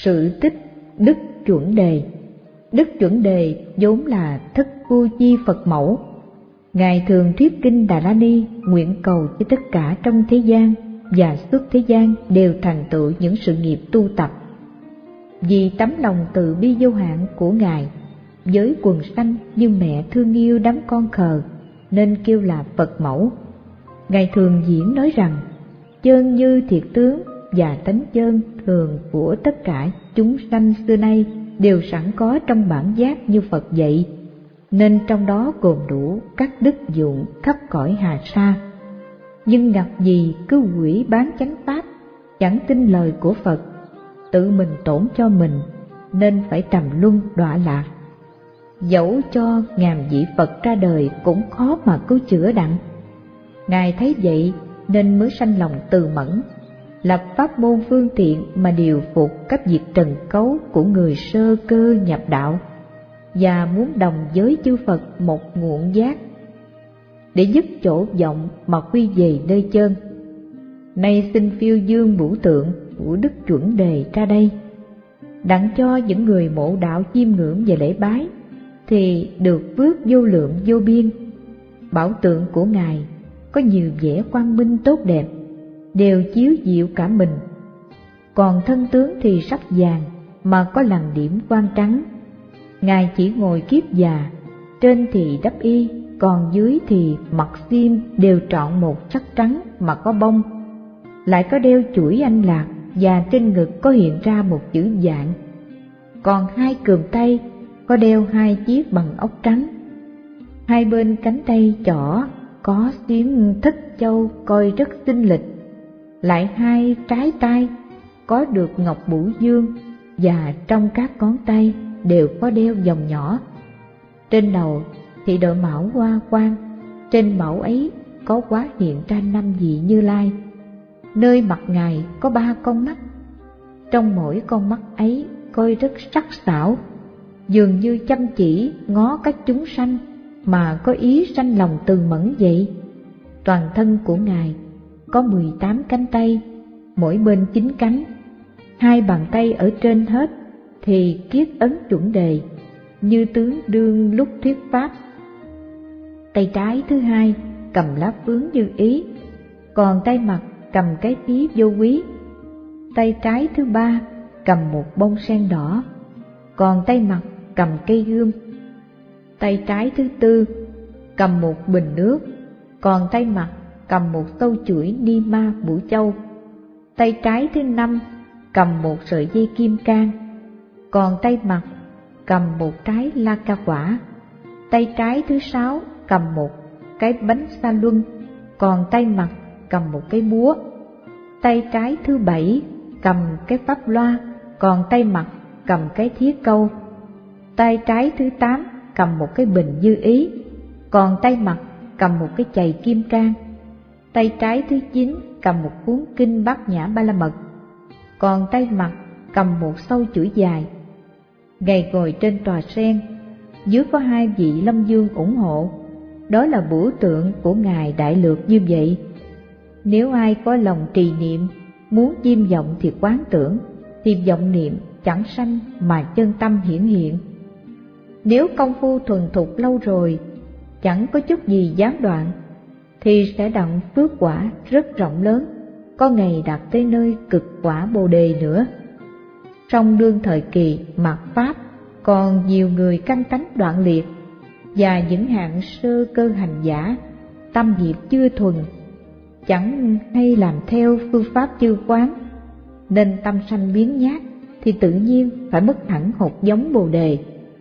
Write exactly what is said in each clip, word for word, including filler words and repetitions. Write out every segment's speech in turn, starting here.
Sự tích Đức Chuẩn Đề. Đức Chuẩn Đề vốn là Thất Vô Chi Phật mẫu. Ngài thường thuyết kinh Đà La Ni, nguyện cầu cho tất cả trong thế gian và suốt thế gian đều thành tựu những sự nghiệp tu tập. Vì tấm lòng từ bi vô hạn của Ngài với quần sanh như mẹ thương yêu đám con khờ nên kêu là Phật mẫu. Ngài thường diễn nói rằng chân như thiệt tướng và tánh chân thường của tất cả chúng sanh xưa nay đều sẵn có trong bản giác như Phật dạy, nên trong đó gồm đủ các đức dụng khắp cõi hà sa. Nhưng ngặt gì cứ quỷ bán chánh pháp, chẳng tin lời của Phật, tự mình tổn cho mình, nên phải trầm luân đọa lạc. Dẫu cho ngàn vị Phật ra đời cũng khó mà cứu chữa đặng. Ngài thấy vậy nên mới sanh lòng từ mẫn, lập pháp môn phương tiện mà điều phục các việc trần cấu của người sơ cơ nhập đạo, và muốn đồng với chư Phật một nguồn giác, để dứt chỗ vọng mà quy về nơi chân. Nay xin phiêu dương vũ tượng của Đức Chuẩn Đề ra đây, đặng cho những người mộ đạo chiêm ngưỡng và lễ bái thì được phước vô lượng vô biên. Bảo tượng của Ngài có nhiều vẻ quang minh tốt đẹp, đều chiếu diệu cả mình. Còn thân tướng thì sắc vàng mà có lằn điểm quang trắng. Ngài chỉ ngồi kiết già, trên thì đắp y, còn dưới thì mặc xiêm đều trọn một sắc trắng mà có bông, lại có đeo chuỗi anh lạc, và trên ngực có hiện ra một chữ vạn. Còn hai cườm tay có đeo hai chiếc bằng ốc trắng, hai bên cánh tay trỏ có xuyến thất châu coi rất xinh lịch, lại hai trái tay có được ngọc bửu dương, và trong các ngón tay đều có đeo vòng nhỏ. Trên đầu thì đội mão hoa quang, trên mão ấy có quá hiện ra năm vị Như Lai. Nơi mặt Ngài có ba con mắt, trong mỗi con mắt ấy coi rất sắc sảo, dường như chăm chỉ ngó các chúng sanh mà có ý sanh lòng từ mẫn vậy. Toàn thân của Ngài có mười tám cánh tay, mỗi bên chín cánh, hai bàn tay ở trên hết thì kiết ấn chuẩn đề, như tướng đương lúc thuyết pháp. Tay trái thứ hai cầm lá phướng như ý, còn tay mặt cầm cái thí vô quý. Tay trái thứ ba cầm một bông sen đỏ, còn tay mặt cầm cây gươm. Tay trái thứ tư cầm một bình nước, còn tay mặt cầm một sâu chuỗi ni ma bửu châu. Tay trái thứ năm cầm một sợi dây kim cang, còn tay mặt cầm một trái la ca quả. Tay trái thứ sáu cầm một cái bánh sa luân, còn tay mặt cầm một cái búa. Tay trái thứ bảy cầm cái pháp loa, còn tay mặt cầm cái thiết câu. Tay trái thứ tám cầm một cái bình như ý, còn tay mặt cầm một cái chày kim cang. Tay trái thứ chín cầm một cuốn kinh Bát Nhã Ba La Mật, còn tay mặt cầm một sâu chuỗi dài. Ngài ngồi trên tòa sen, dưới có hai vị Lâm Dương ủng hộ. Đó là biểu tượng của Ngài đại lược như vậy. Nếu ai có lòng trì niệm, muốn chiêm vọng thì quán tưởng, thì vọng niệm chẳng sanh mà chân tâm hiển hiện. Nếu công phu thuần thục lâu rồi, chẳng có chút gì gián đoạn, thì sẽ đặng phước quả rất rộng lớn, có ngày đạt tới nơi cực quả Bồ Đề nữa. Trong đương thời kỳ mạt Pháp, còn nhiều người canh tánh đoạn liệt, và những hạng sơ cơ hành giả, tâm nghiệp chưa thuần, chẳng hay làm theo phương pháp chư quán, nên tâm sanh biến nhát, thì tự nhiên phải mất hẳn hột giống Bồ Đề.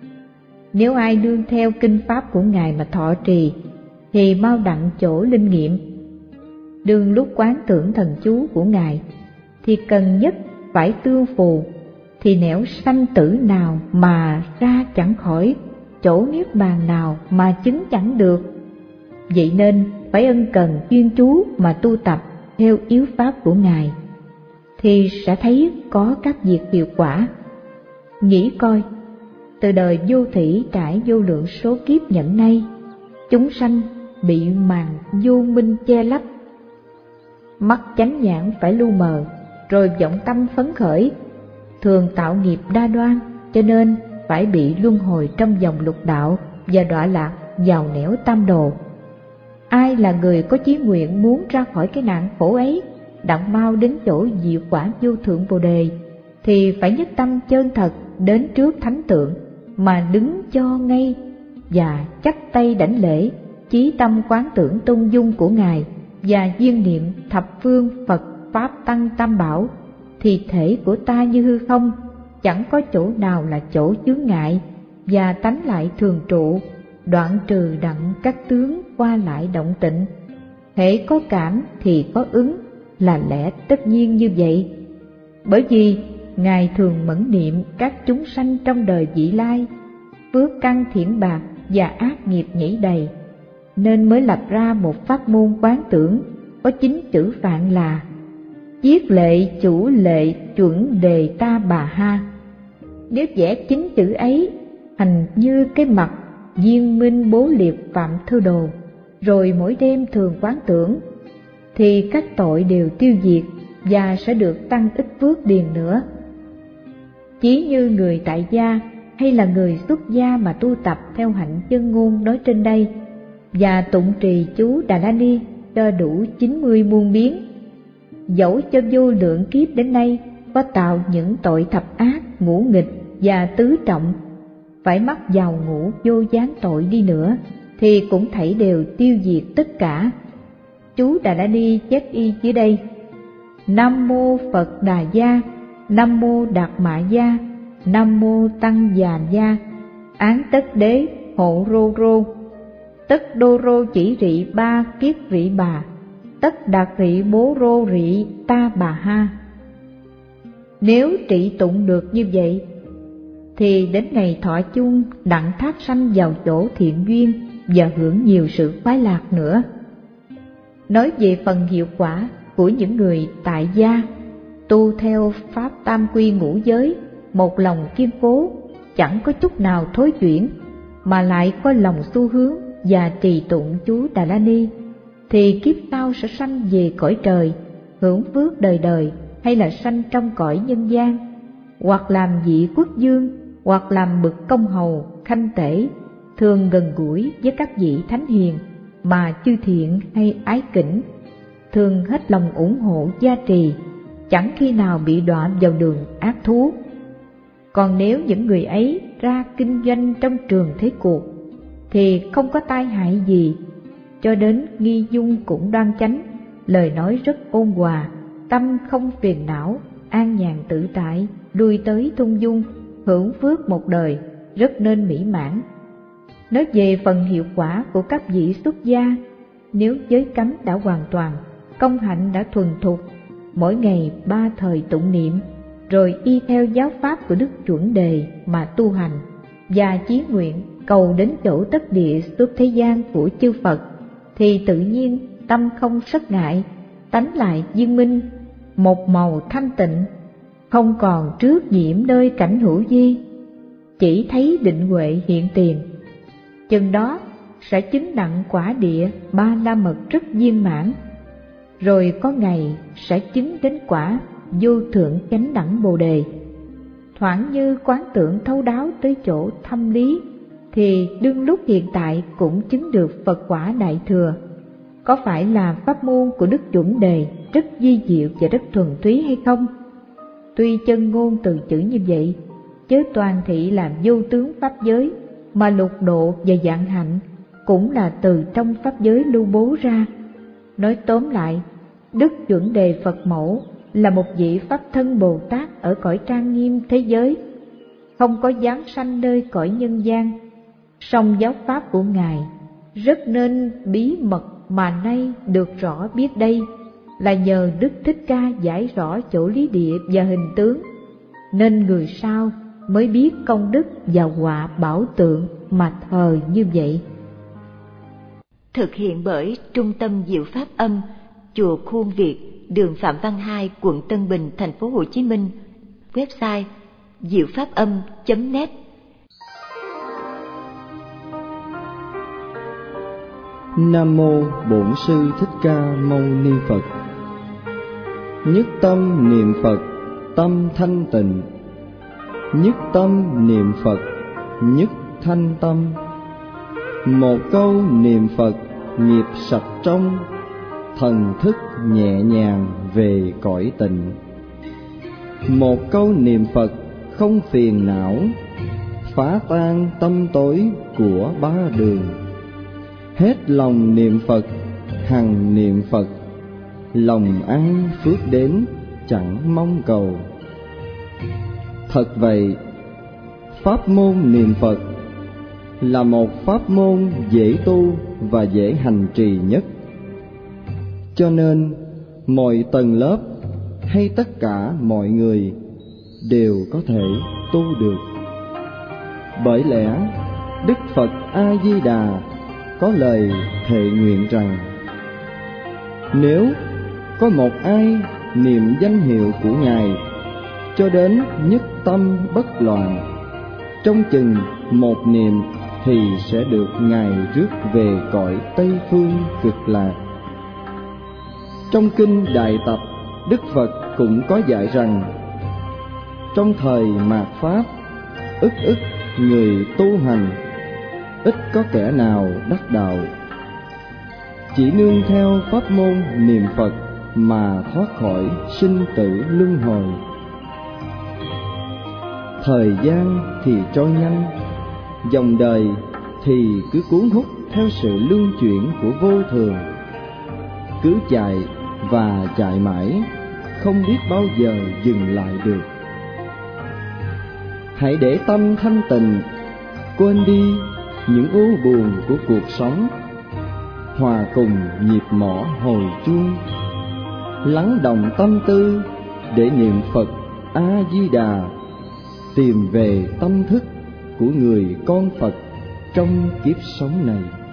Nếu ai đương theo kinh pháp của Ngài mà thọ trì, thì mau đặng chỗ linh nghiệm. Đương lúc quán tưởng thần chú của Ngài, thì cần nhất phải tương phù, thì nẻo sanh tử nào mà ra chẳng khỏi, chỗ niết bàn nào mà chứng chẳng được. Vậy nên phải ân cần chuyên chú mà tu tập theo yếu pháp của Ngài, thì sẽ thấy có các việc hiệu quả. Nghĩ coi, từ đời vô thủy trải vô lượng số kiếp nhẫn nay, chúng sanh bị màn vô minh che lấp, mắt chánh nhãn phải lu mờ, rồi vọng tâm phấn khởi, thường tạo nghiệp đa đoan, cho nên phải bị luân hồi trong vòng lục đạo và đọa lạc vào nẻo tam đồ. Ai là người có chí nguyện muốn ra khỏi cái nạn khổ ấy, đặng mau đến chỗ diệu quả vô thượng Bồ đề, thì phải nhất tâm chân thật đến trước thánh tượng mà đứng cho ngay và chắp tay đảnh lễ, chí tâm quán tưởng tôn dung của Ngài và duyên niệm thập phương Phật Pháp Tăng Tam Bảo, thì thể của ta như hư không, chẳng có chỗ nào là chỗ chướng ngại, và tánh lại thường trụ, đoạn trừ đặng các tướng qua lại động tịnh. Hễ có cảm thì có ứng, là lẽ tất nhiên như vậy. Bởi vì Ngài thường mẫn niệm các chúng sanh trong đời vị lai, phước căn thiện bạc và ác nghiệp nhảy đầy, nên mới lập ra một pháp môn quán tưởng có chín chữ Phạn là Chiết lệ chủ lệ chuẩn đề ta bà ha. Nếu vẽ chín chữ ấy thành như cái mặt viên minh bố liệt phạm thư đồ, rồi mỗi đêm thường quán tưởng, thì các tội đều tiêu diệt và sẽ được tăng ít phước điền nữa. Chỉ như người tại gia hay là người xuất gia mà tu tập theo hạnh chân ngôn nói trên đây, và tụng trì chú Đà La Ni cho đủ chín mươi muôn biến, dẫu cho vô lượng kiếp đến nay có tạo những tội thập ác, ngũ nghịch và tứ trọng, phải mắc vào ngũ vô gián tội đi nữa, thì cũng thảy đều tiêu diệt tất cả. Chú Đà La Ni chép y dưới đây: Nam mô Phật Đà Gia, Nam mô Đạt Mạ Gia, Nam mô Tăng Già Gia, án tất đế hộ rô rô, tất đô rô chỉ rị ba kiết rị bà, tất đạt rị bố rô rị ta bà ha. Nếu trị tụng được như vậy, thì đến ngày thọ chung đặng thác sanh vào chỗ thiện duyên và hưởng nhiều sự khoái lạc nữa. Nói về phần hiệu quả của những người tại gia tu theo pháp tam quy ngũ giới, một lòng kiên cố, chẳng có chút nào thối chuyển, mà lại có lòng xu hướng và trì tụng chú Đà La Ni, thì kiếp sau sẽ sanh về cõi trời, hưởng phước đời đời, hay là sanh trong cõi nhân gian, hoặc làm vị quốc dương, hoặc làm bậc công hầu, khanh tể, thường gần gũi với các vị thánh hiền mà chư thiện hay ái kỉnh, thường hết lòng ủng hộ gia trì, chẳng khi nào bị đọa vào đường ác thú. Còn nếu những người ấy ra kinh doanh trong trường thế cuộc, thì không có tai hại gì, cho đến nghi dung cũng đoan chánh, lời nói rất ôn hòa, tâm không phiền não, an nhàn tự tại, lui tới thung dung, hưởng phước một đời, rất nên mỹ mãn. Nói về phần hiệu quả của các vị xuất gia, nếu giới cấm đã hoàn toàn, công hạnh đã thuần thục, mỗi ngày ba thời tụng niệm, rồi y theo giáo pháp của Đức Chuẩn Đề mà tu hành, và chí nguyện cầu đến chỗ tất địa xuất thế gian của chư Phật, thì tự nhiên tâm không sắc ngại, tánh lại viên minh, một màu thanh tịnh, không còn trước nhiễm nơi cảnh hữu vi, chỉ thấy định huệ hiện tiền. Chừng đó sẽ chứng đặng quả địa ba la mật rất viên mãn, rồi có ngày sẽ chứng đến quả vô thượng chánh đẳng Bồ đề. Thoảng như quán tưởng thấu đáo tới chỗ thâm lý, thì đương lúc hiện tại cũng chứng được Phật quả đại thừa. Có phải là pháp môn của Đức Chuẩn Đề rất vi diệu và rất thuần túy hay không? Tuy chân ngôn từ chữ như vậy, chớ toàn thị làm vô tướng pháp giới, mà lục độ và dạng hạnh cũng là từ trong pháp giới lưu bố ra. Nói tóm lại, Đức Chuẩn Đề Phật Mẫu là một vị Pháp thân Bồ Tát ở cõi trang nghiêm thế giới, không có giáng sanh nơi cõi nhân gian. Song giáo pháp của Ngài rất nên bí mật, mà nay được rõ biết đây là nhờ Đức Thích Ca giải rõ chỗ lý địa và hình tướng, nên người sau mới biết công đức và họa bảo tượng mà thờ như vậy. Thực hiện bởi Trung tâm Diệu Pháp Âm, Chùa Khuôn Việt, đường Phạm Văn Hai, quận Tân Bình, thành phố Hồ Chí Minh. Website diệu pháp âm chấm net. Nam mô Bổn Sư Thích Ca Mâu Ni Phật. Nhất tâm niệm Phật, tâm thanh tịnh, nhất tâm niệm Phật, nhất thanh tâm. Một câu niệm Phật nghiệp sạch trong, thần thức nhẹ nhàng về cõi tịnh. Một câu niệm Phật không phiền não, phá tan tâm tối của ba đường. Hết lòng niệm Phật, hằng niệm Phật, lòng an phước đến chẳng mong cầu. Thật vậy, pháp môn niệm Phật là một pháp môn dễ tu và dễ hành trì nhất. Cho nên mọi tầng lớp hay tất cả mọi người đều có thể tu được. Bởi lẽ Đức Phật A Di Đà có lời thệ nguyện rằng: nếu có một ai niệm danh hiệu của Ngài cho đến nhất tâm bất loạn, trong chừng một niệm thì sẽ được Ngài rước về cõi Tây Phương Cực Lạc. Trong kinh Đại Tập, Đức Phật cũng có dạy rằng: trong thời mạt Pháp, ức ức người tu hành, ít có kẻ nào đắc đạo. Chỉ nương theo pháp môn niệm Phật mà thoát khỏi sinh tử luân hồi. Thời gian thì trôi nhanh, dòng đời thì cứ cuốn hút theo sự luân chuyển của vô thường, cứ chạy và chạy mãi, không biết bao giờ dừng lại được. Hãy để tâm thanh tịnh, quên đi những u buồn của cuộc sống, hòa cùng nhịp mõ hồi chuông, lắng động tâm tư để niệm Phật A Di Đà, tìm về tâm thức của người con Phật trong kiếp sống này.